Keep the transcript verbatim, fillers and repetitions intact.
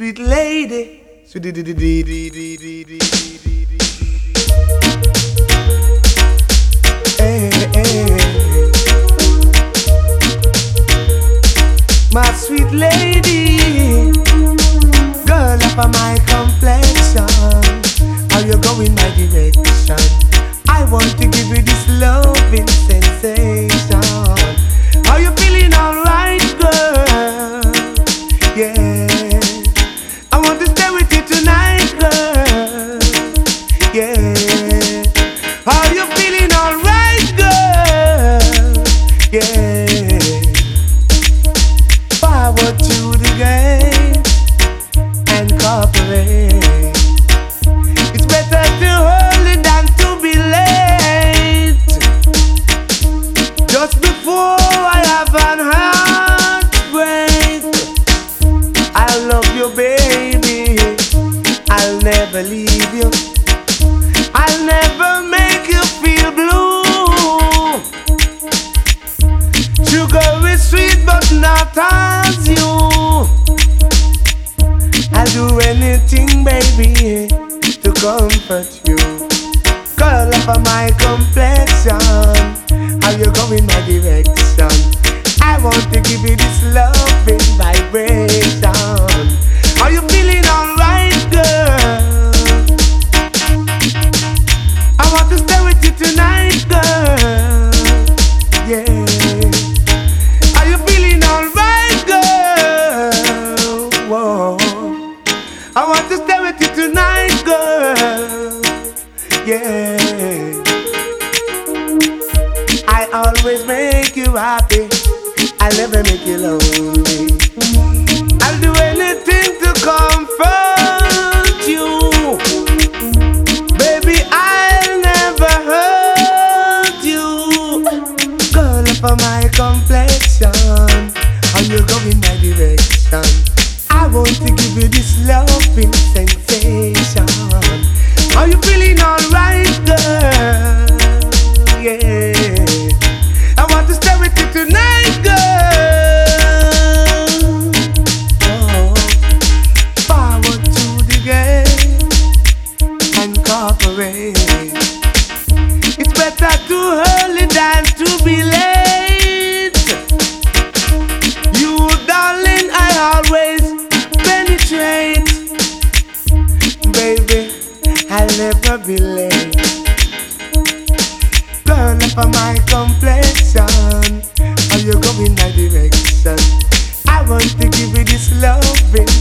Sweet lady, sweet dee dee dee dee dee dee dee dee dee dee. Hey, hey. My sweet lady, girl of my complexion, how you go in my direction? I want to give you this loving sensation. Are you feeling alright, girl? Yeah. I want to stay with you tonight, girl. Yeah. Are you feeling alright, girl? Yeah. Forward to the gate and cooperate. It's better to hold it than to be late. Just before I have an heartbreak, I love you, baby. I'll never leave you. I'll never make you feel blue. Sugar is sweet, but not as you. I'll do anything, baby, to comfort you. Girl of my complexion, how you go in my direction? I want to give you this loving vibration. Are you feeling alright, girl? I want to stay with you tonight, girl. Yeah. Are you feeling alright, girl? Whoa. I want to stay with you tonight, girl. Yeah. I always make you happy. I'll never make you lonely. I'll do anything to comfort you. Baby, I'll never hurt you. Girl of my complexion, how you go in my direction? I want to give you this loving sensation. Are you feeling alright, girl? Yeah. I want to stay with you tonight, girl. Oh. Forward to the gate and cooperate. It's better too early than to be late. You, darling, I always penetrate. Baby, I'll never be late. Girl of my complexion, how you go in my direction? I want to give you this loving